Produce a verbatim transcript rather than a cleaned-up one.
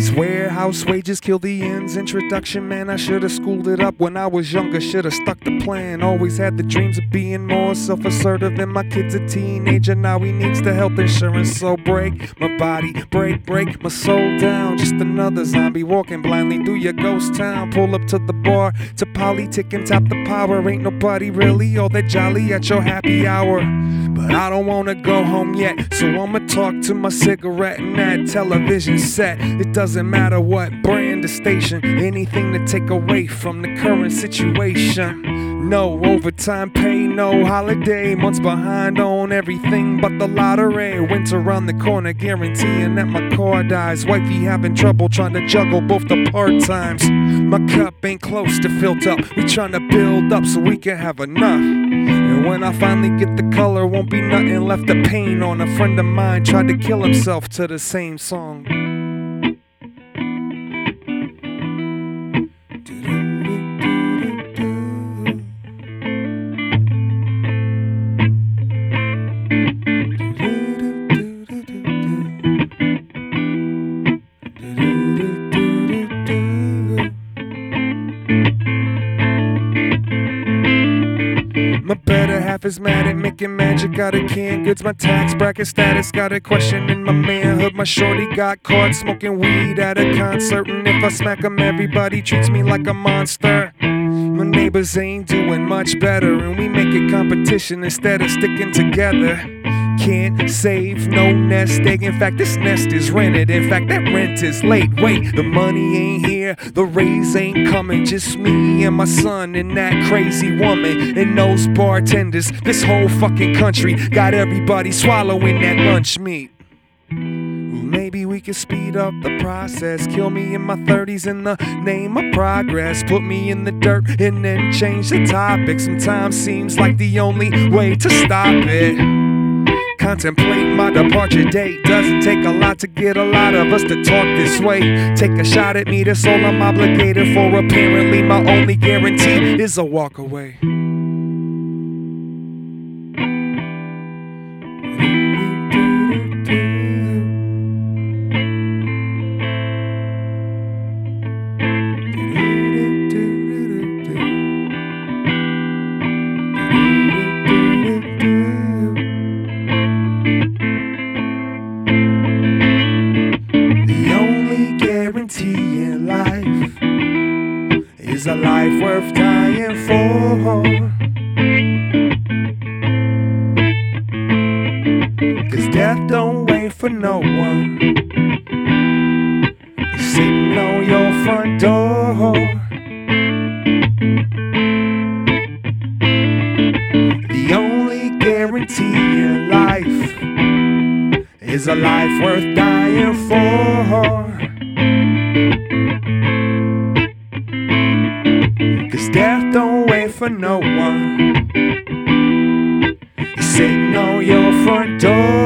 These warehouse wages kill the ends. Introduction, man, I should've schooled it up when I was younger. Should've stuck to plan. Always had the dreams of being more self-assertive. And my kid's a teenager, now he needs the health insurance. So break my body, break, break my soul down. Just another zombie walking blindly through your ghost town. Pull up to the bar, to politic and tap the power. Ain't nobody really all that jolly at your happy hour. But I don't wanna go home yet, so I'ma talk to my cigarette and that television set. It doesn't matter what brand or station, anything to take away from the current situation. No overtime pay, no holiday, months behind on everything but the lottery. Winter around the corner, guaranteeing that my car dies. Wifey having trouble trying to juggle both the part-times. My cup ain't close to filled up, we tryna build up so we can have enough. And when I finally get the color, won't be nothing left to paint on. A friend of mine tried to kill himself to the same song. My better half is mad at making magic out of canned goods. My tax bracket status got a question in my manhood. My shorty got caught smoking weed at a concert, and if I smack 'em, everybody treats me like a monster. My neighbors ain't doing much better, and we make it competition instead of sticking together. Can't save no nest egg. In fact, this nest is rented. In fact, that rent is late. Wait, the money ain't here, the raise ain't coming. Just me and my son and that crazy woman and those bartenders. This whole fucking country got everybody swallowing that lunch meat. Maybe we could speed up the process. Kill me in my thirties in the name of progress. Put me in the dirt and then change the topic. Sometimes seems like the only way to stop it. Contemplate my departure date. Doesn't take a lot to get a lot of us to talk this way. Take a shot at me, that's all I'm obligated for. Apparently my only guarantee is a walk away. In life is a life worth dying for. 'Cause death don't wait for no one. It's sitting on your front door. The only guarantee in life is a life worth dying for. 'Cause death don't wait for no one. It's sitting on your front door.